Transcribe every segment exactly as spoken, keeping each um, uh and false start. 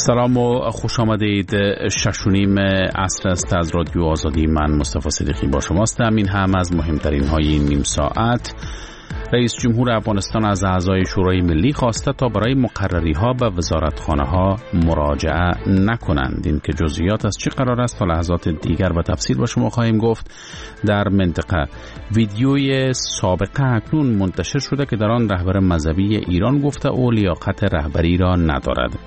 سلام و خوش آمدید. شش و نیم عصر است از رادیو آزادی. من مصطفی صدیقی با شماستم. این هم از مهمترین های این نیم ساعت. رئیس جمهور افغانستان از اعضای شورای ملی خواسته تا برای مقرری ها به وزارتخانه ها مراجعه نکنند. این که جزئیات از چه قرار است تا لحظات دیگر به تفصیل با شما خواهیم گفت. در منطقه ویدیوی سابقه اکنون منتشر شده که در آن رهبر مذهبی ایران گفته او لیاقت رهبری را ندارد.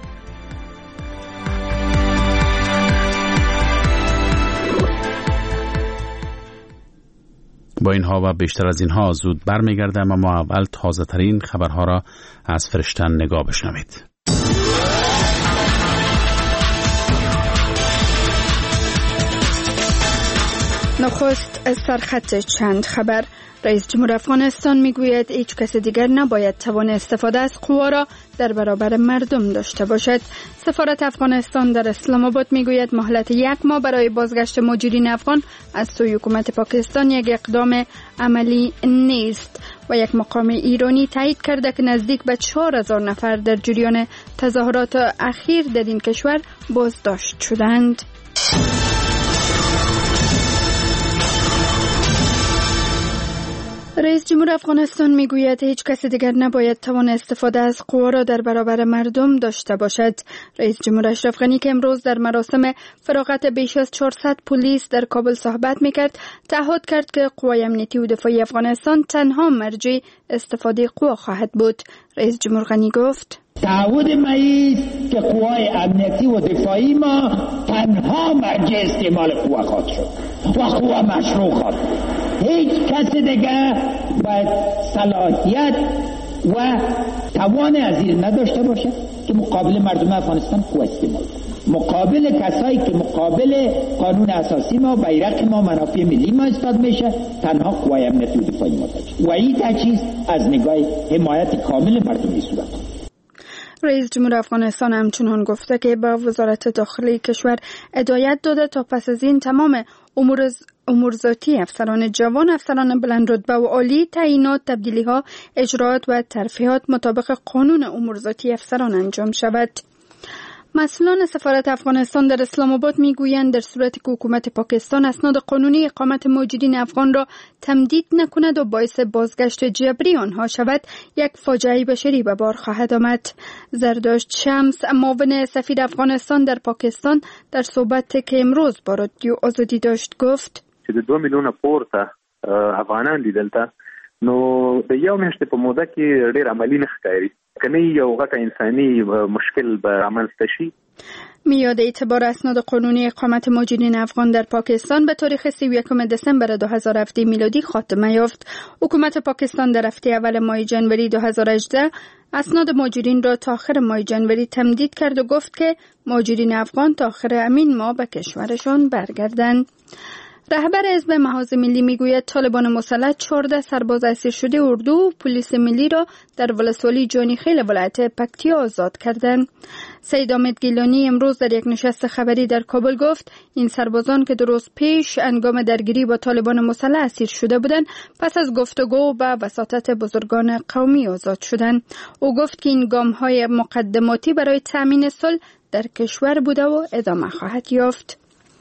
با اینها و بیشتر از اینها زود برمیگردم، اما اول تازه ترین خبرها را از فرشتن نگاه بشنوید. نخست از سرخط چند خبر. رئیس جمهور افغانستان میگوید هیچ کس دیگر نباید توان استفاده از قوا را در برابر مردم داشته باشد. سفارت افغانستان در اسلام آباد میگوید مهلت یک ماه برای بازگشت مهاجرین افغان از سوی حکومت پاکستان یک اقدام عملی نیست و یک مقام ایرانی تایید کرده که نزدیک به چهار هزار نفر در جریان تظاهرات اخیر در این کشور بازداشت شدند. رئیس جمهور افغانستان میگوید هیچ کس دیگر نباید توان استفاده از قوا را در برابر مردم داشته باشد. رئیس جمهور اشرف غنی که امروز در مراسم فراغت بیش از چهارصد پلیس در کابل صحبت میکرد، تعهد کرد که قوای امنیتی و دفاعی افغانستان تنها مرجع استفاده قوا خواهد بود. رئیس جمهور غنی گفت: تعهد ما است که قوای امنیتی و دفاعی ما تنها مرجع استعمال قوا خواهد شد و قوا مشروع خواهد. هیچ کس دیگه باید صلاحیت و توان از این نداشته باشه که مقابل مردم افغانستان قوا استعمال کنه، مقابل کسایی که مقابل قانون اساسی ما، بیرق ما، منافع ملی ما ایستاد میشه، تنها قوای امنیتی و دفاعی ما تجهیز و این تجهیز از نگاه حمایت کامل مردمی صورت کنه. رئیس جمهور افغانستان همچنان گفته که با وزارت داخلی کشور هدایت داده تا پس از این تمام امور امور ذاتی افسران جوان، افسران بلند رتبه و عالی، تعیینات، تبدیلی‌ها، اجراات و ترفیعات مطابق قانون امور ذاتی افسران انجام شود. مسئولان سفارت افغانستان در اسلام آباد میگویند در صورتی که حکومت پاکستان اسناد قانونی اقامت مهاجرین افغان را تمدید نکند و باعث بازگشت جبری آنها شود، یک فاجعه بشری به بار خواهد آمد. زرداشت شمس، معاون سفیر افغانستان در پاکستان، در صحبتی که امروز با رادیو آزادی داشت گفت: چې د دوه میلیونه پورته افغانان دي دلته، نو د یو میاشتې په موده کې ډېر عملي نه ښکاري، کنه یو غټه انساني مشکل به رامنځته شي. میاد اعتبار اسناد قانونی اقامت مهاجرین افغان در پاکستان به تاریخ سی و یکم دسامبر دو هزار و هفده میلادی خاتمه یافت. حکومت پاکستان در هفته اول ماه جنوری دو هزار و هجده اسناد مهاجرین را تا آخر ماه جنوری تمدید کرد و گفت که مهاجرین افغان تا آخر همین ماه به کشورشان برگردند. رهبر حزب محاذ ملی میگوید طالبان مسلح چهارده سرباز اسیر شده اردو و پلیس ملی را در ولسوالی جانی خیل ولایت پکتیا آزاد کردند. سید حامد گیلانی امروز در یک نشست خبری در کابل گفت این سربازان که دو روز پیش هنگام درگیری با طالبان مسلح اسیر شده بودند، پس از گفتگو و وساطت بزرگان قومی آزاد شدند. او گفت که این گام‌های مقدماتی برای تامین صلح در کشور بوده و ادامه خواهد یافت.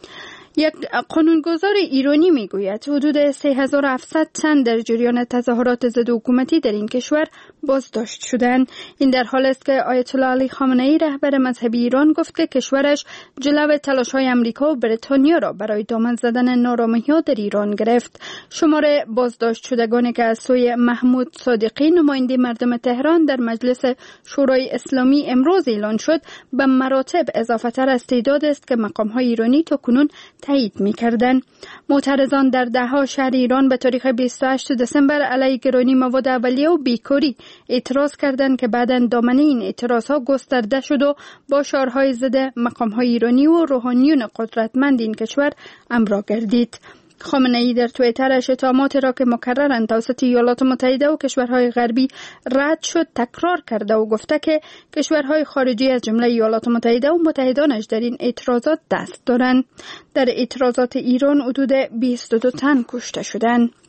یک قانونگذار ایرانی میگوید حدود سه هزار و هفتصد تن در جریان تظاهرات ضد حکومتی در این کشور بازداشت شدند. این در حالی است که آیت الله علی خامنه ای رهبر مذهبی ایران گفت که کشورش جلو تلاش‌های آمریکا و بریتانیا را برای دامن زدن نارامی‌ها در ایران گرفت. شمار بازداشت شدگانی که از سوی محمود صادقی نماینده مردم تهران در مجلس شورای اسلامی امروز اعلان شد به مراتب اضافه تر از تعداد است که مقام‌های ایرانی تاکنون تایید می‌کردند. معترضان در ده‌ها شهر ایران به تاریخ بیست و هشتم دسامبر علیه گرانی مواد اولیه و بیکاری اعتراض کردند که بعداً دامنه این اعتراضها گسترده شد و با شعارهای ضد مقام‌های ایرانی و روحانیون قدرتمند این کشور امرا گردید. خامنه ای در توییترش اتهامات را که مکرراً توسط ایالات متحده و کشورهای غربی رد شد تکرار کرده و گفته که کشورهای خارجی از جمله ایالات متحده و متحدانش در این اعتراضات دست دارند. در اعتراضات ایران حدود بیست و دو تن کشته شدند.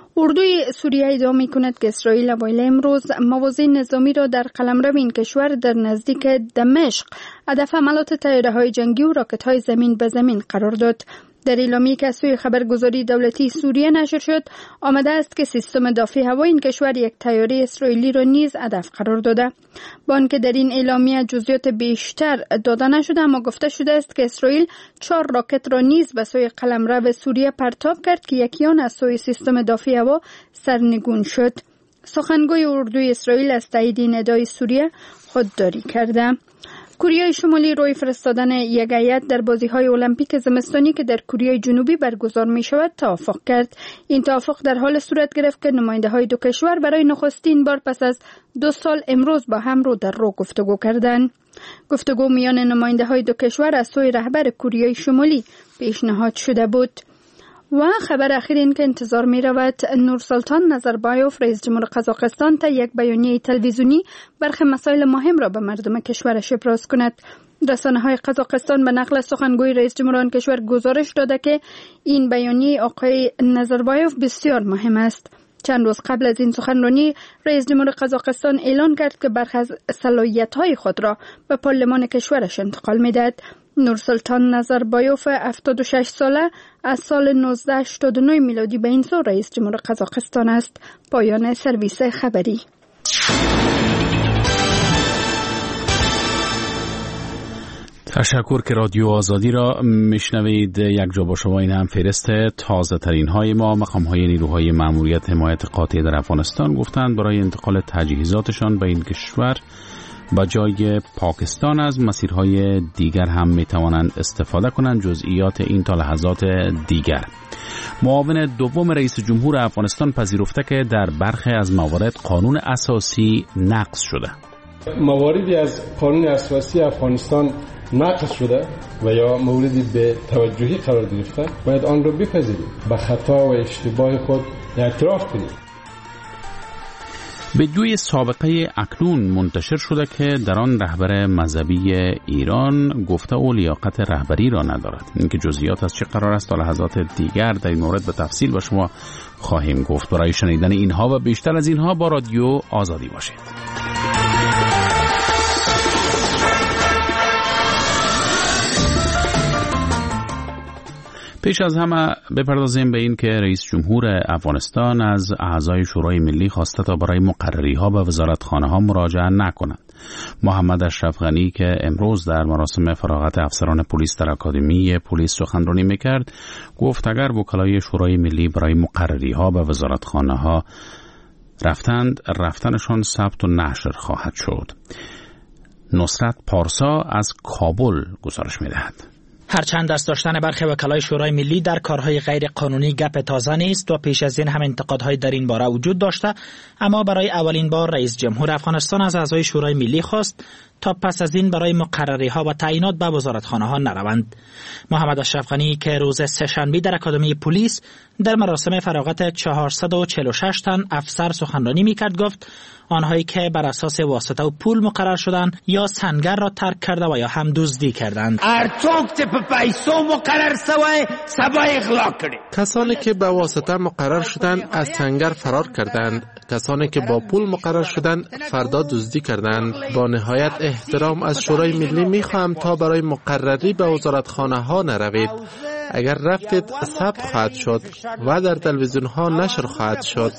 اردوی سوریه ادعا می‌کند که اسرائیل اوایل امروز موازی نظامی را در قلمرو این کشور در نزدیک دمشق هدف حملات طیاره‌های جنگی و راکت‌های زمین به زمین قرار داد. در اعلامیه‌ای که از سوی خبرگزاری دولتی سوریه نشر شد، آمده است که سیستم دفاعی هوایی این کشور یک طیاره اسرائیلی را نیز هدف قرار داده. با آنکه در این اعلامیه جزئیات بیشتر داده نشده، اما گفته شده است که اسرائیل چهار راکت را نیز به سوی قلمرو سوریه پرتاب کرد که یکی آن از سوی سیستم دفاعی هوا سرنگون شد. سخنگوی اردوی اسرائیل از تایید این ادعای سوریه خودداری کرده. کره شمالی روی فرستادن یک هیئت در بازی‌های المپیک زمستانی که در کره جنوبی برگزار می‌شود توافق کرد. این توافق در حال صورت گرفت که نماینده‌های دو کشور برای نخستین بار پس از دو سال امروز با هم رو در رو گفتگو کردند. گفتگو میان نماینده‌های دو کشور از سوی رهبر کره شمالی پیشنهاد شده بود. و خبر اخیر این که انتظار می رود نورسلطان نظربایوف رئیس جمهور قزاقستان تا یک بیانیه تلویزیونی برخی مسائل مهم را به مردم کشورش ابراز کند. رسانه‌های قزاقستان به نقل سخنگوی رئیس جمهور آن کشور گزارش داده که این بیانیه آقای نظربایوف بسیار مهم است. چند روز قبل از این سخنرانی رئیس جمهور قزاقستان اعلان کرد که برخی از صلاحیت‌های خود را به پارلمان کشورش انتقال می‌دهد. نورسلطان نظربایوف هفتاد و شش ساله از سال نوزده هشتاد و نه میلادی به این سو رئیس جمهور قزاقستان است. پایان سرویس خبری. تشکر که رادیو آزادی را میشنوید. یک جا با شما. این هم فهرست تازه ترین های ما. مقام های نیروهای ماموریت حمایت قاطع در افغانستان گفتند برای انتقال تجهیزاتشان به این کشور با جای پاکستان از مسیرهای دیگر هم می توانند استفاده کنند. جزئیات این تا لحظات دیگر. معاون دوم رئیس جمهور افغانستان پذیرفته که در برخی از موارد قانون اساسی نقض شده. مواردی از قانون اساسی افغانستان نقض شده و یا موردی به توجهی قرار گرفته، باید آن را بپذیریم، به خطا و اشتباه خود اعتراف کنیم. ویدیوی سابقه اکنون منتشر شده که در آن رهبر مذهبی ایران گفته او لیاقت رهبری را ندارد. اینکه جزئیات از چه قرار است تا لحظات دیگر در این مورد به تفصیل با شما خواهیم گفت. برای شنیدن اینها و بیشتر از اینها با رادیو آزادی باشید. پیش از همه بپردازیم به این که رئیس جمهور افغانستان از اعضای شورای ملی خواسته تا برای مقرری ها به وزارتخانه ها مراجعه نکنند. محمد اشرف غنی که امروز در مراسم فراغت افسران پلیس در اکادمی پلیس سخنرانی میکرد، گفت اگر وکلای شورای ملی برای مقرری ها به وزارتخانه ها رفتند، رفتنشان ثبت و نشر خواهد شد. نصرت پارسا از کابل گزارش میدهد. هرچند دست داشتن برخی وکلای شورای ملی در کارهای غیر قانونی گپ تازه نیست و پیش از این هم انتقادهای در این باره وجود داشته، اما برای اولین بار رئیس جمهور افغانستان از اعضای شورای ملی خواست تا پس از این برای مقرری ها و تعیینات به وزارتخانه ها نروند. محمد اشرف غنی که روز سه‌شنبه در اکادمی پلیس در مراسم فراغت چهارصد و چهل و شش تن افسر سخنرانی میکرد، گفت آنهایی که بر اساس واسطه و پول مقرر شدند یا سنگر را ترک کرده و یا هم دزدی کردند. کسانی که به واسطه مقرر شدند از سنگر فرار کردند، کسانی که با پول مقرر شدند فردا دزدی کردند. با نهایت احترام از شورای ملی میخواهم تا برای مقرری به وزارتخانه ها نروید. اگر رفتید ثبت خواهد شد و در تلویزیون ها نشر خواهد شد.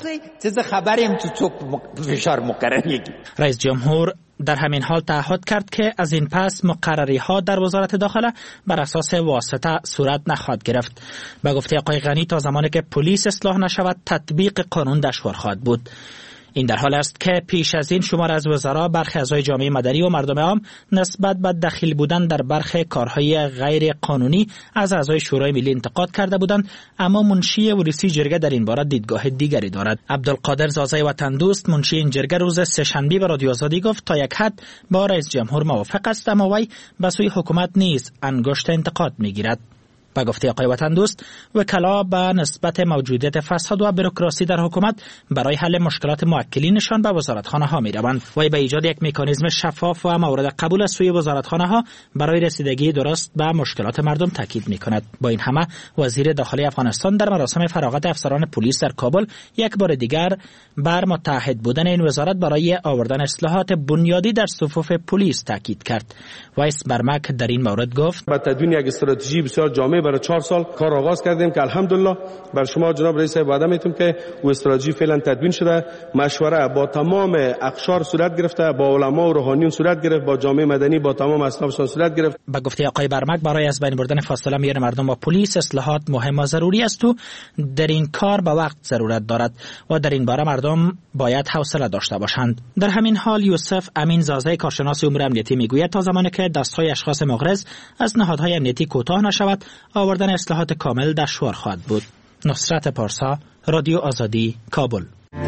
رئیس جمهور در همین حال تعهد کرد که از این پس مقرری ها در وزارت داخله بر اساس واسطه صورت نخواهد گرفت. به گفته آقای غنی تا زمانی که پلیس اصلاح نشود تطبیق قانون دشوار خواهد بود. این در حال است که پیش از این شمار از وزرا، برخی اعضای جامعه مدنی و مردم عام نسبت به دخیل بودن در برخی کارهای غیر قانونی از اعضای شورای ملی انتقاد کرده بودند، اما منشی ولسی جرگه در این باره دیدگاه دیگری دارد. عبدالقادر زازای وطن دوست منشی این جرگه روز سه‌شنبه به رادیو آزادی گفت تا یک حد با رئیس جمهور موافق است، اما وی به سوی حکومت نیز انگشت انتقاد میگیرد. به گفته آقای وطن دوست، وکلا به نسبت موجودیت فساد و بروکراسی در حکومت برای حل مشکلات موکلینشان به وزارتخانه ها می روند و به ایجاد یک مکانیزم شفاف و مورد قبول از سوی وزارتخانه ها برای رسیدگی درست به مشکلات مردم تاکید می کند. با این همه وزیر داخلی افغانستان در مراسم فراغت افسران پلیس در کابل یک بار دیگر بر متحد بودن این وزارت برای آوردن اصلاحات بنیادی در صفوف پلیس تاکید کرد. وایس برمک در این مورد گفت: با تدوین یک استراتژی بسیار جامع برای چهار سال کار آغاز کردیم که الحمدلله بر شما جناب رئیس وعده میتونم که و استراتژی فعلا تدوین شده، مشوره با تمام اقشار صورت گرفته، با علما و روحانیون صورت گرفت، با جامعه مدنی، با تمام اصنافشان صورت گرفت. به گفته آقای برمک برای از بین بردن فاصله میان مردم و پلیس اصلاحات مهم و ضروری است و در این کار به وقت ضرورت دارد و در این باره مردم باید حوصله داشته باشند. در همین حال یوسف امین زازه کارشناس امور امنیتی میگوید تا زمانی که دستهای اشخاص مغرض از نهادهای امنیتی کوتاه نشود، آوردن اصلاحات کامل دشوار خواهد بود. نصرت پارسا، رادیو آزادی، کابل.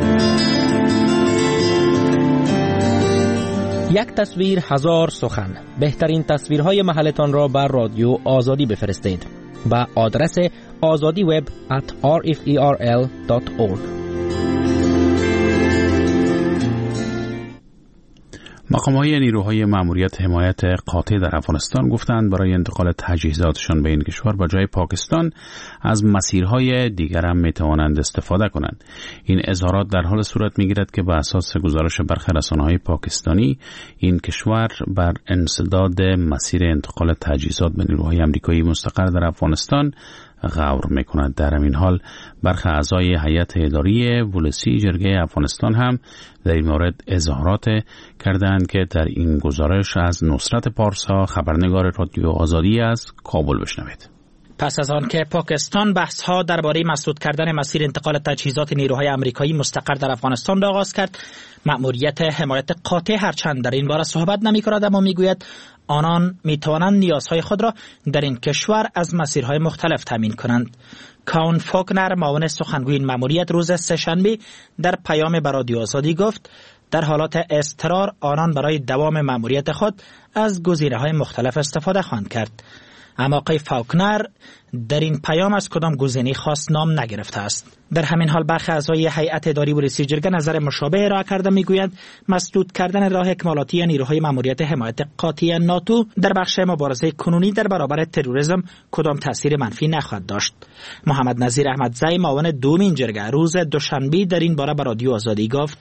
یک تصویر هزار سخن. بهترین تصویرهای محلتان را بر رادیو آزادی بفرستید با آدرس azadiweb at referl dot org. مقام‌های نیروهای ماموریت حمایت قاطع در افغانستان گفتند برای انتقال تجهیزاتشان به این کشور با جای پاکستان از مسیرهای دیگر هم میتوانند استفاده کنند. این اظهارات در حال صورت میگیرد که بر اساس گزارش برخی رسانه‌های پاکستانی این کشور بر انسداد مسیر انتقال تجهیزات به نیروهای آمریکایی مستقر در افغانستان غور میکند. در همین حال برخی اعضای هیئت اداری ولسی جرگه افغانستان هم در این مورد اظهارات کردند که در این گزارش از نصرت پارسا، خبرنگار رادیو آزادی از کابل بشنوید. پس از آن که پاکستان بحث‌ها درباره مسدود کردن مسیر انتقال تجهیزات نیروهای آمریکایی مستقر در افغانستان را آغاز کرد، مأموریت حمایت قاطع هرچند در این باره صحبت نمی‌کند اما میگوید آنان می‌توانند نیازهای خود را در این کشور از مسیرهای مختلف تامین کنند. کاون فوکنر، معاون سخنگوی این مأموریت، روز سه‌شنبه در پیام به رادیو آزادی گفت در حالات اضطرار آنان برای دوام مأموریت خود از گزینه‌های مختلف استفاده خواهند کرد. اما آقای فاوکنر در این پیام از کدام گزینه خاص نام نگرفته است. در همین حال برخی اعضای هیئت اداری ولسی جرگه نظر مشابه ارائه کرده میگویند مسدود کردن راه اکمالاتی نیروهای ماموریت حمایت قاطع ناتو در بخش مبارزه کنونی در برابر تروریسم کدام تاثیر منفی نخواهد داشت. محمد نظیر احمدزی، معاون دومین جرگه، روز دوشنبه در این باره به رادیو آزادی گفت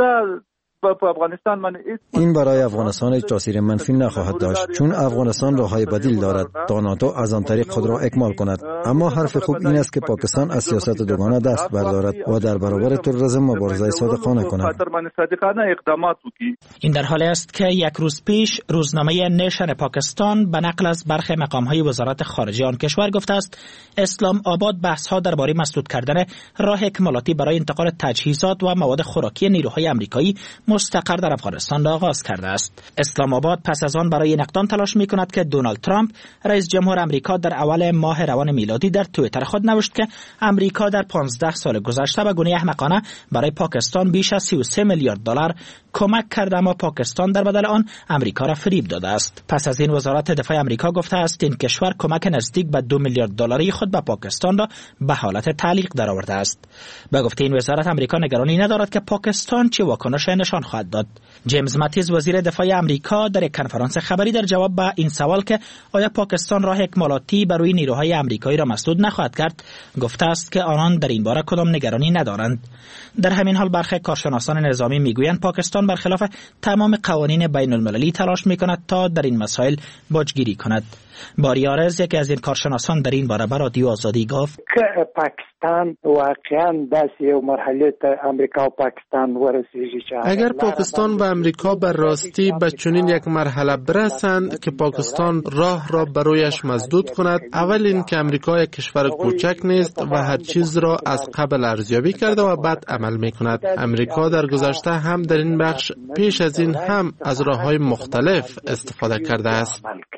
این برای افغانستان هیچ تاثیر منفی نخواهد داشت چون افغانستان راههای بدیل دارد تا ناتو از آن طریق خود را اکمال کند. اما حرف خوب این است که پاکستان از سیاست دوگانه دست بردارد و در برابر تروریسم مبارزه صادقانه کند. این در حالی است که یک روز پیش روزنامه نیشن پاکستان به نقل از برخی مقام‌های وزارت خارجه آن کشور گفته است اسلام آباد بحث‌ها درباره مسدود کردن راه اکمالاتی برای انتقال تجهیزات و مواد خوراکی نیروهای آمریکایی مستقر در افغانستان را آغاز کرده است. اسلام آباد پس از آن برای این اقدام تلاش می‌کند که دونالد ترامپ رئیس جمهور آمریکا در اول ماه روان میلادی در توییتر خود نوشت که آمریکا در پانزده سال گذشته به گونه احمقانه برای پاکستان بیش از سی و سه میلیارد دلار کمک کرده اما پاکستان در بدل آن آمریکا را فریب داده است. پس از این وزارت دفاع آمریکا گفته است این کشور کمک نزدیک به دو میلیارد دلاری خود به پاکستان را به حالت تعلیق درآورده است. به گفته این وزارت آمریکا نگرانی ندارد که پاکستان چه واکنش نشان خواهد داد. جیمز ماتیز، وزیر دفاع آمریکا، در یک کنفرانس خبری در جواب به این سوال که آیا پاکستان راه اکمالاتی بر روی نیروهای آمریکایی را مسدود نخواهد کرد، گفته است که آنان در این باره کدام نگرانی ندارند. در همین حال برخی کارشناسان نظامی میگویند پاکستان برخلاف تمام قوانین بین المللی تلاش میکند تا در این مسائل باجگیری کند. باری آرز، یکی از این کارشناسان، در این باره به رادیو آزادی گفت که پاکستان واقعا دست یو مرحله امریکا و پاکستان ورسیږي اگر پاکستان و امریکا به راستی به چنین یک مرحله برسند که پاکستان راه را برایش مسدود کند، اول این که امریکا یک کشور کوچک نیست و هر چیز را از قبل ارزیابی کرده و بعد عمل می کند. امریکا در گذشته هم در این بخش پیش از این هم از راه‌های مختلف استفاده کرده است.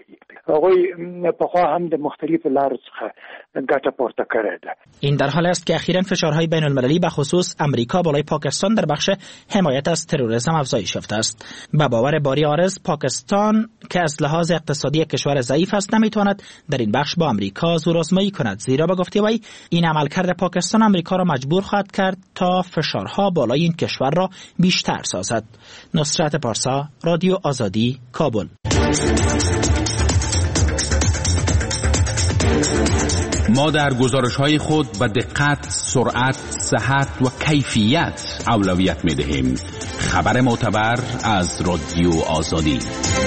هغوی پخوا هم د مختلفو لارو څخه ګټه پورته کړې ده. این در حال است که اخیراً فشارهای بین المللی به خصوص امریکا بالای پاکستان در بخش حمایت از تروریسم افزایش یافته است. به باور باری آرز، پاکستان که از لحاظ اقتصادی کشور ضعیف است نمیتواند در این بخش با امریکا زورآزمایی کند، زیرا به گفته وی این عملکرد پاکستان امریکا را مجبور خواهد کرد تا فشارها بالای این کشور را بیشتر سازد. نصرت پارسا، رادیو آزادی، کابل. ما در گزارش‌های خود به دقت، سرعت، صحت و کیفیت اولویت می‌دهیم. خبر معتبر از رادیو آزادی.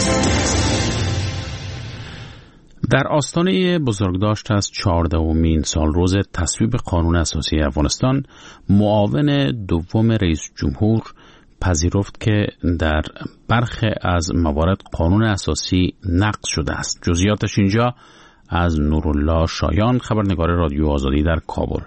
در آستانه بزرگداشت از چهاردهمین سالروز تصویب قانون اساسی افغانستان، معاون دوم رئیس جمهور پذیرفت که در برخی از موارد قانون اساسی نقض شده است. جزئیاتش اینجا از نورالله شایان، خبرنگار رادیو آزادی در کابل.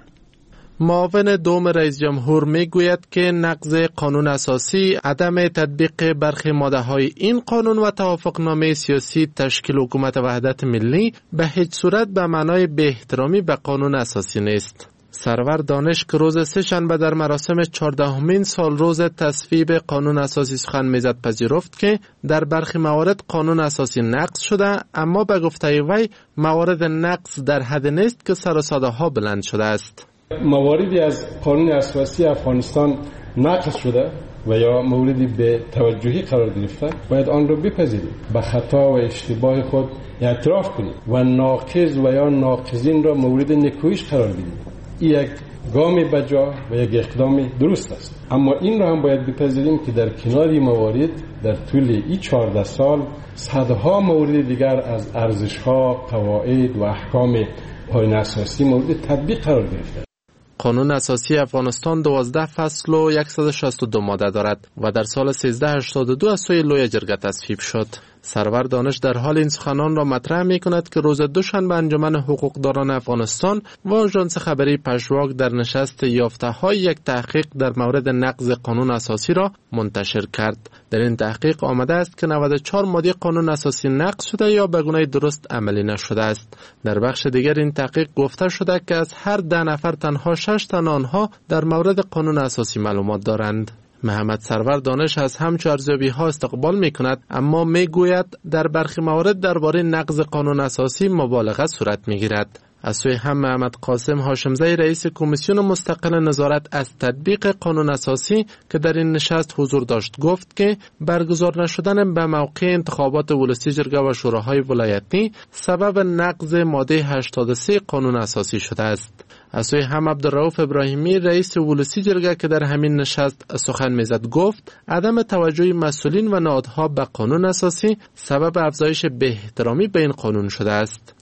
معاون دوم رئیس جمهور می گوید که نقض قانون اساسی، عدم تطبیق برخی ماده های این قانون و توافقنامه سیاسی تشکیل حکومت وحدت ملی به هیچ صورت به معنای بی احترامی به قانون اساسی نیست. سرور دانش که روز سه شنبه در مراسم چهاردهمین سالروز تصویب قانون اساسی سخن میزد پذیرفت که در برخی موارد قانون اساسی نقض شده، اما به گفته وی موارد نقض در حد نیست که سر و صداها بلند شده است. مواردی از قانون اساسی افغانستان نقض شده و یا موردی به توجهی قرار گرفته، باید آن را بپذیریم، به خطا و اشتباه خود اعتراف کنیم و ناقض و یا ناقضین را مورد نکویش قرار بدیم. این یک گام بجا و یک اقدام درست است، اما این را هم باید بپذیریم که در کنار این موارد در طول این چهارده سال صدها مورد دیگر از ارزش‌ها، قواعد و احکام قانون اساسی مورد تطبیق قرار گرفته. قانون اساسی افغانستان دوازده فصل و صد و شصت و دو ماده دارد و در سال سیزده هشتاد و دو از سوی لوی جرگه تصویب شد. سرور دانش در حال این سخنان را مطرح می کند که روز دوشنبه انجمن حقوقداران افغانستان و آژانس خبری پژواک در نشست یافته های یک تحقیق در مورد نقض قانون اساسی را منتشر کرد. در این تحقیق آمده است که نود و چهار ماده قانون اساسی نقض شده یا به گونه درست عملی نشده است. در بخش دیگر این تحقیق گفته شده که از هر ده نفر تنها شش تن آنها در مورد قانون اساسی معلومات دارند. محمد سرور دانش از همچو ارزیابی ها استقبال می کند، اما می گوید در برخی موارد درباره نقض قانون اساسی مبالغه صورت می گیرد. از سوی هم محمد قاسم هاشمزی رئیس کمیسیون مستقل نظارت از تطبیق قانون اساسی که در این نشست حضور داشت گفت که برگزار نشدن به موقع انتخابات ولسی جرگه و شوراهای ولایتی سبب نقض ماده هشتاد و سه قانون اساسی شده است. از سوی هم عبدالرؤوف ابراهیمی رئیس ولسی جرگه که در همین نشست سخن میزد گفت عدم توجه مسئولین و نهادها به قانون اساسی سبب افزایش بی‌احترامی به این قانون شده است.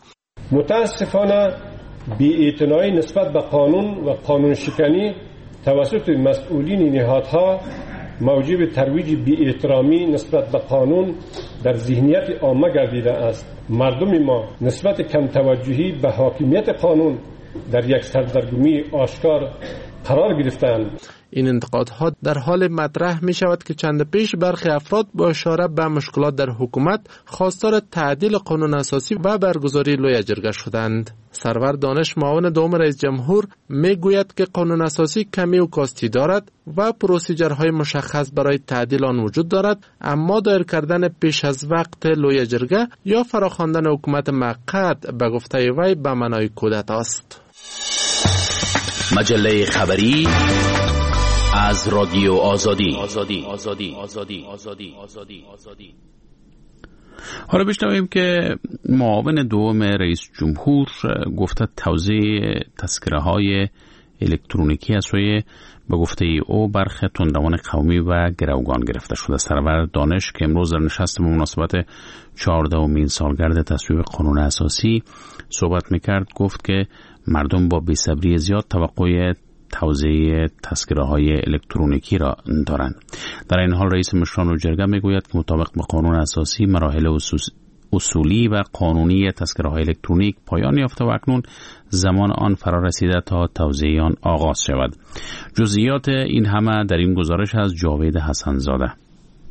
متاسفانه بی‌اعتنایی نسبت به قانون و قانون شکنی توسط مسئولین نهادها موجب ترویج بی‌احترامی نسبت به قانون در ذهنیت عامه گردیده است. مردم ما نسبت کم توجهی به حاکمیت قانون در یک سردرگمی آشکار قرار گرفتند. این انتقادها در حال مطرح می شود که چند پیش برخی افراد با اشاره به مشکلات در حکومت خواستار تعدیل قانون اساسی و برگزاری لوی جرگه شدند. سرور دانش معاون دوم رئیس جمهور می گوید که قانون اساسی کمی و کاستی دارد و پروسیجرهای مشخص برای تعدیل آن وجود دارد، اما دایر کردن پیش از وقت لوی جرگه یا فراخواندن حکومت موقت به گفته وی به معنای کودتا است. مجله خبری از رادیو آزادی. آزادی آزادی آزادی آزادی آزادی آزادی. حالا بشنویم که معاون دوم رئیس جمهور گفته توزیع تذکره‌های الکترونیکی از سوی به گفته او برخی تندروان قومی و گروگان گرفته شده. سرور دانش که امروز در نشست به مناسبت چهاردهمین سالگرد تصویب قانون اساسی صحبت میکرد گفت که مردم با بی‌صبری زیاد توقع توزیع تذکره‌های الکترونیکی را دارند. در این حال رئیس مشران جرگه میگوید که مطابق با قانون اساسی مراحل اصولی و قانونی تذکره‌های الکترونیک پایان یافته و اکنون زمان آن فرا رسیده تا توزیع آن آغاز شود. جزئیات این همه در این گزارش از جاوید حسن زاده.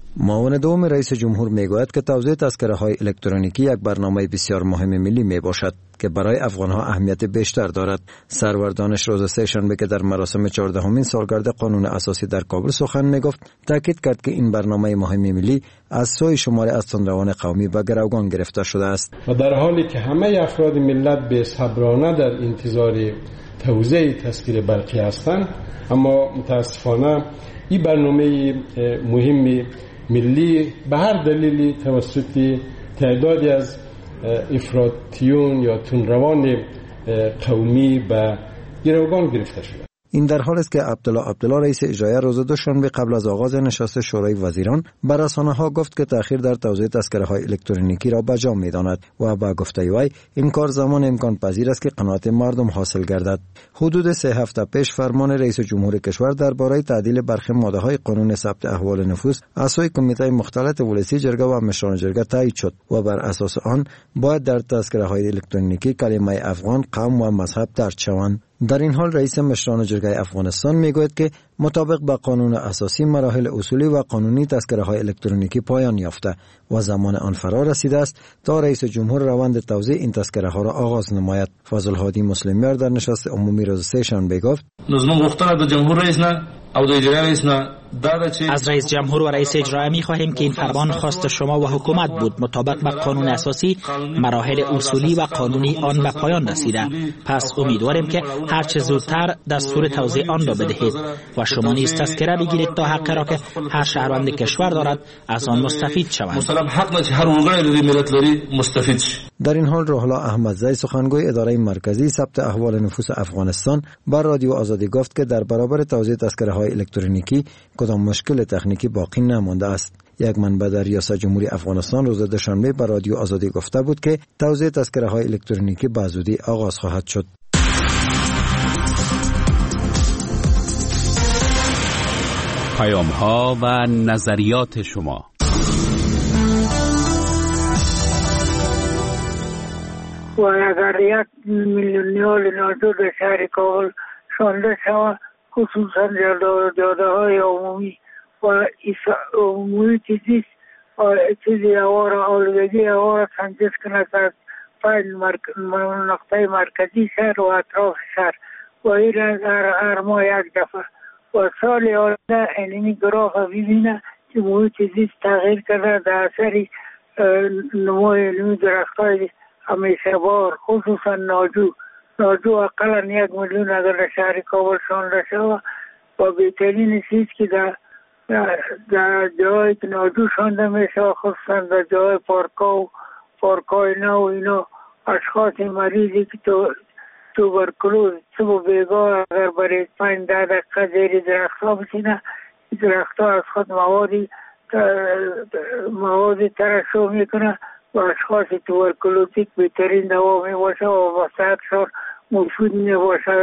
معاون دوم رئیس جمهور میگوید که توزیع تذکره های الکترونیکی یک برنامه بسیار مهم ملی می باشد که برای افغان ها اهمیت بیشتر دارد. سرور دانش روز سه‌شنبه که در مراسم چهاردهمین سالگرد قانون اساسی در کابل سخن می گفت، تاکید کرد که این برنامه مهم ملی از سوی شماری از سخنرانان قومی به گروگان گرفته شده است. و در حالی که همه افراد ملت به صبرانه در انتظار توزیع تذکره برقی هستند، اما متاسفانه این برنامه مهم ملی به هر دلیلی توسط تعدادی از افراطیون یا تندروان قومی به گروگان گرفته شده. این در حال است که عبدالله عبدالله رئیس اجرایی روز دوشنبه قبل از آغاز نشست شورای وزیران به رسانه‌ها گفت که تأخیر در توزیع تذکره‌های الکترونیکی را بجا می‌داند و با گفته وی این کار زمان امکان پذیر است که قناعت مردم حاصل گردد. حدود سه هفته پیش فرمان رئیس جمهور کشور درباره تعدیل برخی ماده‌های قانون ثبت احوال نفوس از سوی کمیته مختلط ولسی جرگه و مشران جرگه تایید شد و بر اساس آن باید در تذکره‌های الکترونیکی کلمه افغان، قوم و مذهب درج شوند. در این حال رئیس مشران جرگه افغانستان میگوید که مطابق با قانون اساسی مراحل اصولی و قانونی تذکره های الکترونیکی پایان یافته و زمان آن فرا رسیده است تا رئیس جمهور روند توزیع این تذکره ها را آغاز نماید. فضل هادی مسلمیار در نشست عمومی روز سه‌شنبه گفت: از رئیس جمهور و رئیس اجرایی می خواهیم که این فرمان خواست شما و حکومت بود. مطابق با قانون اساسی مراحل اصولی و قانونی آن به پایان رسیده. پس امیدواریم که هر چه زودتر دستور توزیع آن را بدهید و شما نیز تذکره بگیرید تا حق را که هر شهروند کشور دارد از آن مستفید شوند. در این حال روح الله احمدزی سخنگوی اداره مرکزی ثبت احوال نفوس افغانستان بر رادیو آزادی گفت که در برابر توزیع تذکره های الکترونیکی کدام مشکل تکنیکی باقی نمانده است. یک منبع در ریاست جمهوری افغانستان روز دوشنبه بر رادیو آزادی گفته بود که توزیع تذکره های الکترونیکی به زودی آغاز خواهد شد. پیام ها و نظریات شما. و اگر یک میلیونیال ناجور در شهر کابل شانده شود، خصوصا جاده های عمومی و عمومی چیزی چیزی هوا را آلودگی هوا را سنجش کند از پنج نقطه مرکزی شهر و اطراف شهر و این هر ماه یک دفعه و سال آینده اینمی گراف ببینه که محیط زیست تغییر کرده در اثر نموی علمی درخت های همیشه بار، خصوصا ناجو ناجو اقلا یک میلیون اگر در شهر کابل شانده شود و بهترین چیز که در در جایی که ناجو شانده میشه، خصوصا در جای پارکا و پارکای نو اینا اشخاص مریضی که تو توبرکلوز صبح بیگاه اگر برای پنج ده دقیقه زیر درخت ها بشینه، درخت ها از خود موادی موادی ترشح میکنه و اشخاص توبرکلوزیک بهترین دوا می باشه و با صحتشان مفید می باشه.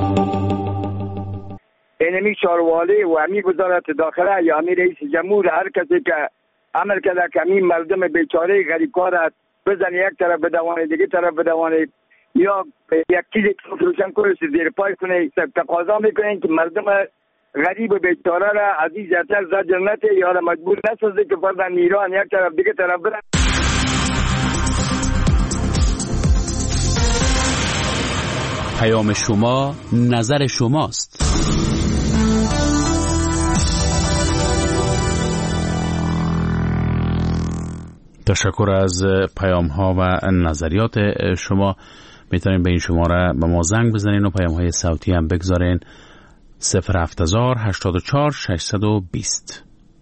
اینمی چاروالی و همی وزارت داخله یا همی رئیس جمهور هر کسی که عمل کرده که همی مردم بیچاره غریبکار بزن یک طرف بدوانه دیگه طرف بدوانه یا یک چیزی که روشن کنه زیر پای کنه، تقاضا میکنه که مردم غریب و بیچاره را از این زیادتر زجر نده یا را مجبور نسازه که فردا ایران یک طرف دیگه طرف برن. پیام شما نظر شماست. تشکر از پیام ها و نظریات شما. میتونین به این شماره به ما زنگ بزنین و پیام های صوتی هم بگذارین. صفر هفت هزار هشتاد و چهار ششصد و بیست.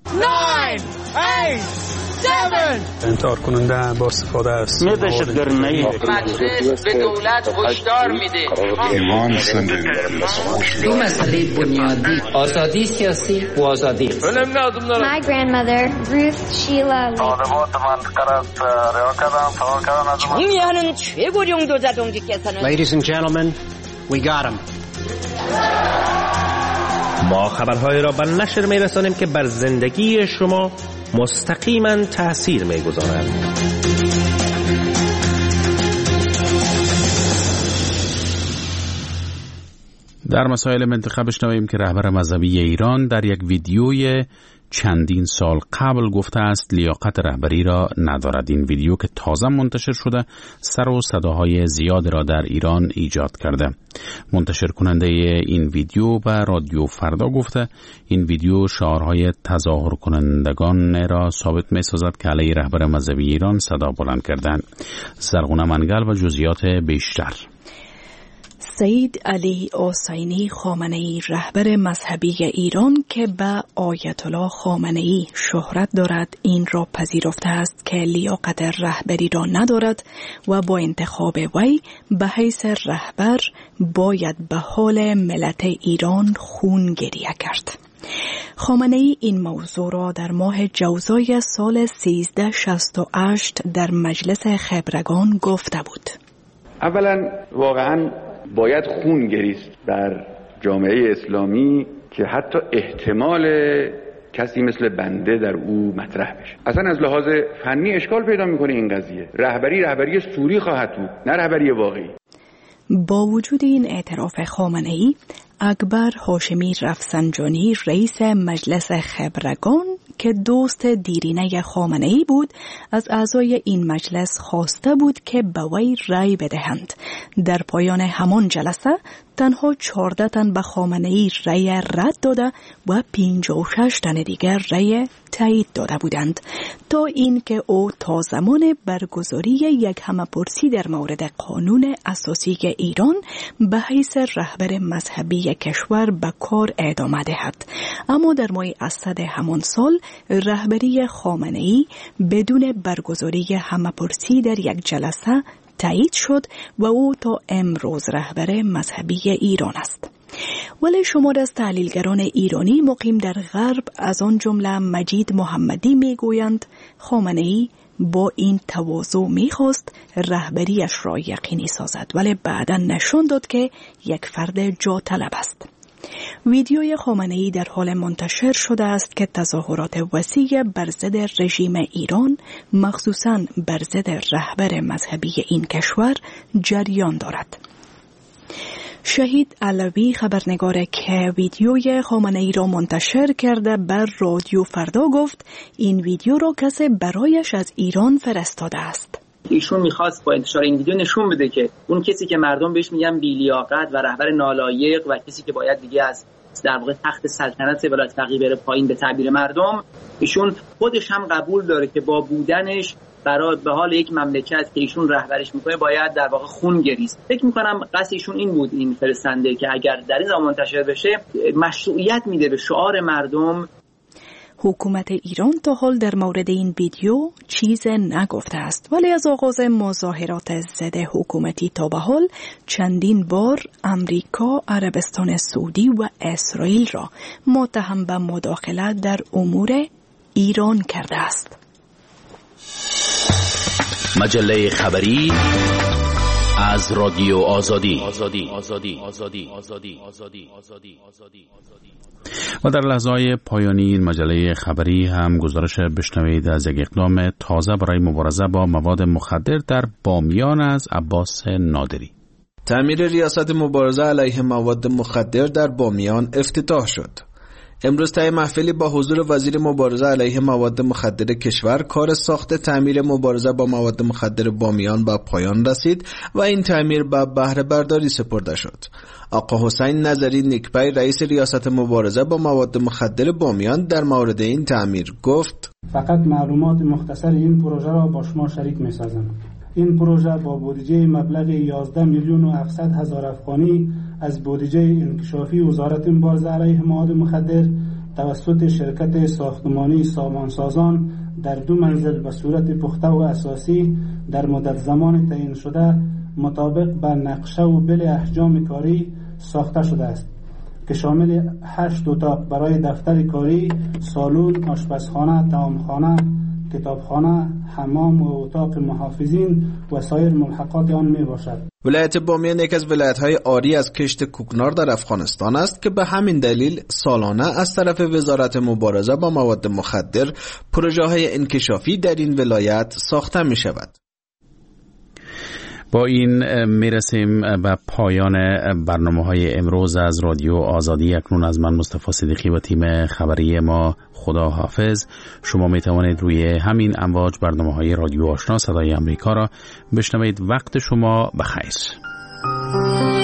انتحار کننده با استفاده است. مجلس به دولت هشدار میده. دو مسئله بنیادی، آزادی سیاسی و آزادی. My grandmother Ruth Sheila 정의하는 최고령 도자동지께서는 Ladies and gentlemen, we got him. ما خبرهای را به نشر می رسانیم که بر زندگی شما مستقیما تأثیر می گذارند. در مسائل منطقه بشنویم که رهبر مذهبی ایران در یک ویدیوی چندین سال قبل گفته است لیاقت رهبری را ندارد. این ویدیو که تازه منتشر شده سر و صداهای زیاد را در ایران ایجاد کرده. منتشر کننده این ویدیو به رادیو فردا گفته این ویدیو شعارهای تظاهر کنندگان را ثابت می سازد که علیه رهبر مذهبی ایران صدا بلند کردند. زرغونه منگل و جزئیات بیشتر. سید علی حسینی خامنه‌ای رهبر مذهبی ایران که به آیت الله خامنه‌ای شهرت دارد این را پذیرفته است که لیاقت رهبری را ندارد و با انتخاب وی به حیث رهبر باید به حال ملت ایران خون گریه کرد. خامنه‌ای این موضوع را در ماه جوزای سال سیزده شصت و هشت در مجلس خبرگان گفته بود. اولا واقعا باید خون گریست در جامعه اسلامی که حتی احتمال کسی مثل بنده در او مطرح بشه. اصلا از لحاظ فنی اشکال پیدا میکنه این قضیه. رهبری رهبری سوری خواهد بود، نه رهبری واقعی. با وجود این اعتراف خامنه‌ای، اکبر هاشمی رفسنجانی رئیس مجلس خبرگان که دوست دیرینه خامنه‌ای بود از اعضای این مجلس خواسته بود که به وی رأی بدهند. در پایان همان جلسه تنها چهارده تن به خامنه‌ای رأی رد داده و پنجاه و شش تن دیگر رأی تایید داده بودند تا اینکه او تا زمان برگزاری یک همه‌پرسی در مورد قانون اساسی ایران به حیث رهبر مذهبی کشور به کار ادامه دهد. اما در ماه اسد همان سال رهبری خامنه‌ای بدون برگزاری همه‌پرسی در یک جلسه تایید شد و او تا امروز رهبر مذهبی ایران است. ولی شمار از تحلیلگران ایرانی مقیم در غرب از آن جمله مجید محمدی میگویند خامنه‌ای با این تواضع میخواست رهبریش را یقینی سازد ولی بعدا نشان داد که یک فرد جا طلب است. ویدیوی خامنه‌ای در حال منتشر شده است که تظاهرات وسیع بر ضد رژیم ایران مخصوصاً بر ضد رهبر مذهبی این کشور جریان دارد. شهید علوی خبرنگار که ویدیوی خامنه‌ای را منتشر کرده بر رادیو فردا گفت این ویدیو را کسی برایش از ایران فرستاده است. ایشون میخواست با انتشار این ویدیو نشون بده که اون کسی که مردم بهش میگن بی‌لیاقت و رهبر نالایق و کسی که باید دیگه از در واقع تخت سلطنت ولایت فقیه بره پایین به تعبیر مردم، ایشون خودش هم قبول داره که با بودنش برای به حال یک مملکت که ایشون رهبریش میکنه باید در واقع خون گریست. فکر میکنم قصد ایشون این بود این فرستنده که اگر در این زمان منتشر بشه مشروعیت میده به شعار مردم. حکومت ایران تا حال در مورد این ویدیو چیز نگفته است ولی از آغاز مظاهرات ضد حکومتی تا به حال چندین بار امریکا، عربستان سعودی و اسرائیل را متهم به مداخله در امور ایران کرده است. مجله خبری از رادیو آزادی. آزادی آزادی آزادی آزادی آزادی آزادی آزادی. و در لحظه‌های پایانی این مجله خبری هم گزارش بشنوید از یک اقدام تازه برای مبارزه با مواد مخدر در بامیان از عباس نادری. تعمیر ریاست مبارزه علیه مواد مخدر در بامیان افتتاح شد. امروز طی محفلی با حضور وزیر مبارزه علیه مواد مخدر کشور کار ساخت تعمیر مبارزه با مواد مخدر بامیان به پایان رسید و این تعمیر به بهره برداری سپرده شد. آقا حسین نظری نیکپی رئیس ریاست مبارزه با مواد مخدر بامیان در مورد این تعمیر گفت: فقط معلومات مختصر این پروژه را با شما شریک می‌سازم. این پروژه با بودجه مبلغ یازده میلیون و هفتصد هزار افغانی از بودجه انکشافی وزارت مبارزه علیه مواد مخدر توسط شرکت ساختمانی سامانسازان در دو منزل به صورت پخته و اساسی در مدت زمان تعیین شده مطابق به نقشه و بل احجام کاری ساخته شده است که شامل هشت اتاق برای دفتر کاری، سالن، آشپزخانه، طعامخانه، کتابخانه، حمام و اتاق محافظین و سایر ملحقات آن می باشد. ولایت بامیان یک از ولایت‌های عاری از کشت کوکنار در افغانستان است که به همین دلیل سالانه از طرف وزارت مبارزه با مواد مخدر پروژه‌های انکشافی در این ولایت ساخته می شود. با این میرسیم به پایان برنامه های امروز از رادیو آزادی. اکنون از من مصطفی صدیقی و تیم خبری ما خدا حافظ. شما می توانید روی همین امواج برنامه های رادیو آشنا صدای امریکا را بشنوید. وقت شما بخیر.